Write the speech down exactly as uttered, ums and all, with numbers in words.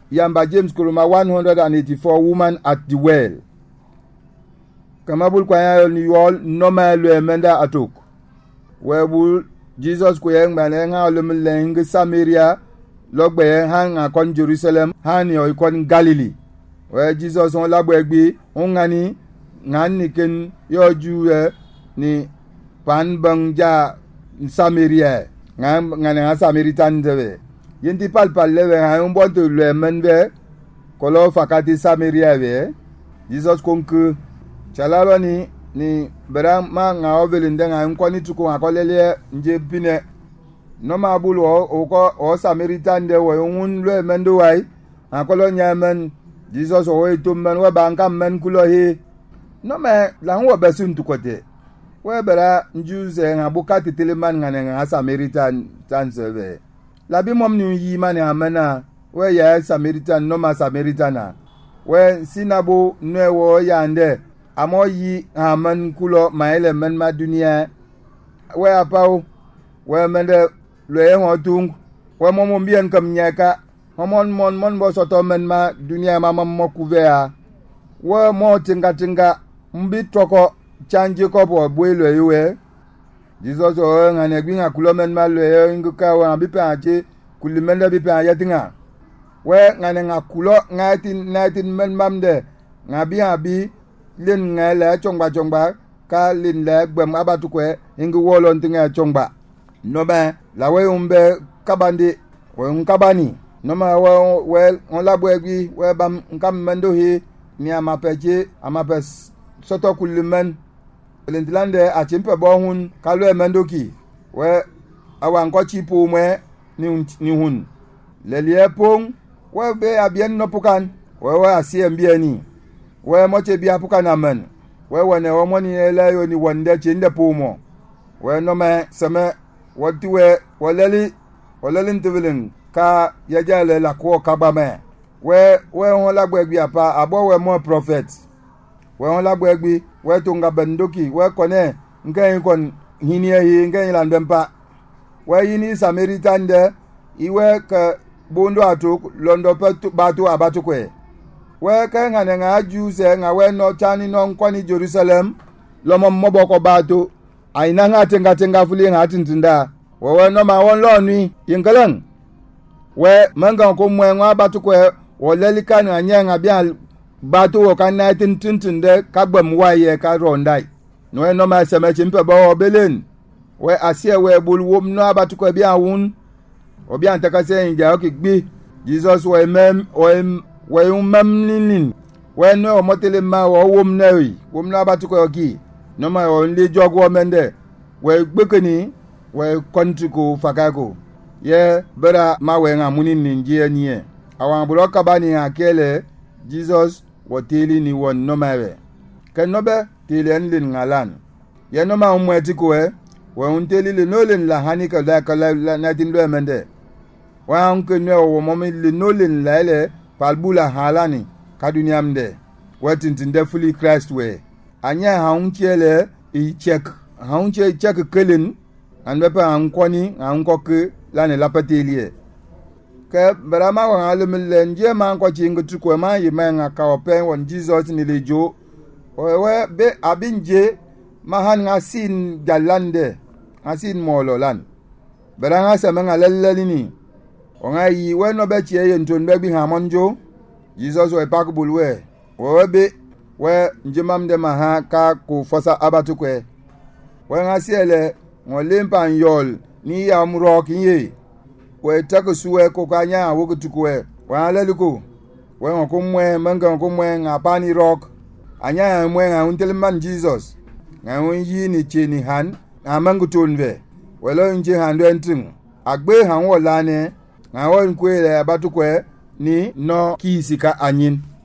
yamba James Kuruma one hundred eighty-four woman at the well. Kamabul kwaya ni yol noma lo emenda atuk. Webul Jesus kuyeng manenga lo mleng Samaria logbe hang akon Jerusalem han yo ikon Galilee. We Jesus on labwe gbi ongani ngani ken yo ju ni pan bangja Samaria ngam ngana Samaritan dewe. Yenti pal pal lewe ha un bonto le menbe kolo fakati Samaria we Jesus konku chalalo ni ni bera ma nga ovelinde nga nkwani tuko akolele nje pine no ma bulu o ko o Samaritan de wo un le mendo wai akolo nyamen Jesus o eto men we banka men kulo he no me la wo besun tukote we bera njuze nga bukati teleman nga nga Samaritan tan serve labi mom ni yi mani amena we ya Samaritan no ma Samaritana we sinabo nwe wo yande amo yi aman kulo maile men ma dunia we apau we mende le ngotung we momo mbien kam nyaka homon mon mon bo soto men ma dunia mama mo kuvea we mo tinga tinga mbi toko chanji ko bo bwelo yiwe Jesus o ngane gwinga kulo men ma le nguka wa bi pa ache kulimenda bi pa yatinga we ngane ngakulo ngati natin men mamde ngabi abi len ngala chongba chongba ka lin la gbam abatu kwe ingi wolon tinga chongba no ba la we umbe kabandi we nkabani no ma we we on la bwegi we bam nkam mendo hi ni amapeje amapes soto kulimen lendilande a chimpe bo hun kalwe mendoki we awan ko chipu mwe ni ni hun lelie pong we be abien no pukan we we asie mbieni we moche bia pukan amen we wone o moni ele yo ni wonde chinde pumo we no me seme watiwe walali walali ntivilin ka yajale la ko kabame we we won lagbe bia pa abo we mo prophet we won lagbe gbi we tunga bendoki we kone ngai kon hinie hi ngai landempa we yini Samaritan de iwe ka bondo atuk londo patu batu abatu kwe we ka ngane nga juse nga we no tani no nkwani Jerusalem lomo moboko batu aina nga tenga tenga fuli nga tintinda we we no ma won lo ni yingalan we manga ko mwenwa batu kwe wolelika na nyanga bia batu wo kan na tintintinde kagbam waye ka rondai no we no ma seme chimpe ba obelen we asie we bulwom no abatu kwe bia wun obi antakase nja okigbe Jesus we mem we we umam ninin we no motele ma wo wom nayi wom na abatu kwe oki no ma o nle jogo mende we gbekeni we kontriko fakako ye bera ma we ngamuni ninje nie awan buloka bani akele Jesus woteli ni won no mawe ken no be tele nlin ngalan ye no ma umweti ko e we unteli le no len la hanika la kala na tin do mende wa unke no wo momi le no len la le palbula halani kadunia mde watin de fully Christ we anya ha unchele i check ha unche check kelen an be pa ankoni ankoke la ne lapetelie ke barama wa alemle nje ma anko chingu tukwe ma yima nga ka open won Jesus ni lejo we be abinje ma han nga sin galande asin mololan baranga semanga lelelini onga yi we no be chie yenton be bi hamonjo Jesus we pak bulwe we be we njimam de ma ha ka ku fosa abatukwe we nga siele ngolempan yol ni ya muro kinye we tako suwe ko kanya wo kutukwe wa leliko we ngoko mwe manga ngoko mwe ngapani rock anya mwe nga untelman Jesus nga unyi ni cheni han amangu tonve welo nje hando entin agbe han wo lane nga won kwele abatukwe ni no kisika anyin